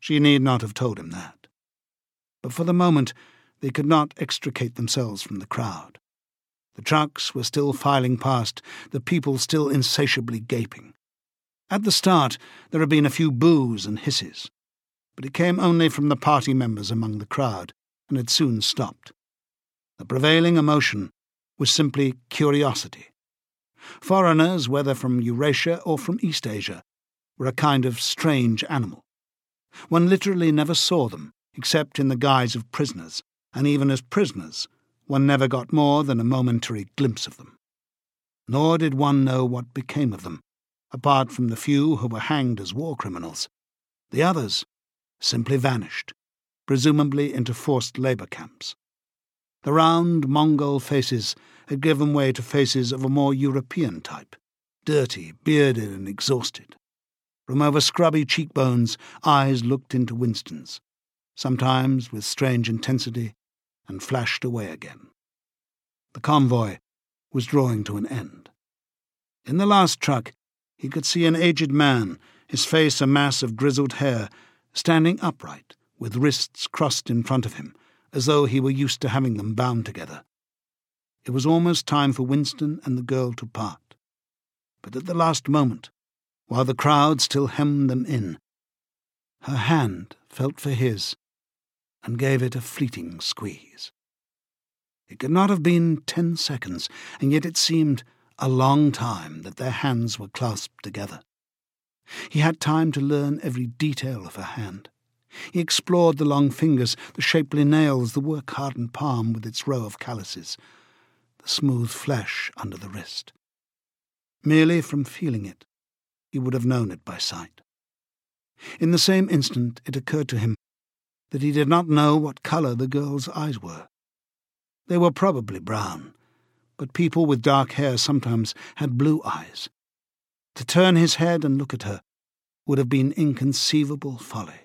She need not have told him that. But for the moment they could not extricate themselves from the crowd. The trucks were still filing past, the people still insatiably gaping. At the start there had been a few boos and hisses, but it came only from the party members among the crowd, and had soon stopped. The prevailing emotion was simply curiosity. Foreigners, whether from Eurasia or from East Asia, were a kind of strange animal. One literally never saw them, except in the guise of prisoners, and even as prisoners, one never got more than a momentary glimpse of them. Nor did one know what became of them, apart from the few who were hanged as war criminals. The others simply vanished, presumably into forced labour camps. The round Mongol faces had given way to faces of a more European type, dirty, bearded and exhausted. From over scrubby cheekbones, eyes looked into Winston's, sometimes with strange intensity, and flashed away again. The convoy was drawing to an end. In the last truck, he could see an aged man, his face a mass of grizzled hair, standing upright, with wrists crossed in front of him, as though he were used to having them bound together. It was almost time for Winston and the girl to part. But at the last moment, while the crowd still hemmed them in, her hand felt for his and gave it a fleeting squeeze. It could not have been 10 seconds, and yet it seemed a long time that their hands were clasped together. He had time to learn every detail of her hand. He explored the long fingers, the shapely nails, the work-hardened palm with its row of calluses, the smooth flesh under the wrist. Merely from feeling it, he would have known it by sight. In the same instant it occurred to him that he did not know what colour the girl's eyes were. They were probably brown, but people with dark hair sometimes had blue eyes. To turn his head and look at her would have been inconceivable folly.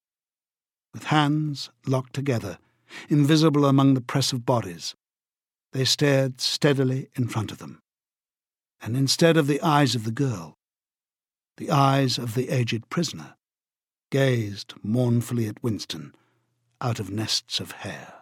With hands locked together, invisible among the press of bodies, they stared steadily in front of them. And instead of the eyes of the girl, the eyes of the aged prisoner gazed mournfully at Winston out of nests of hair.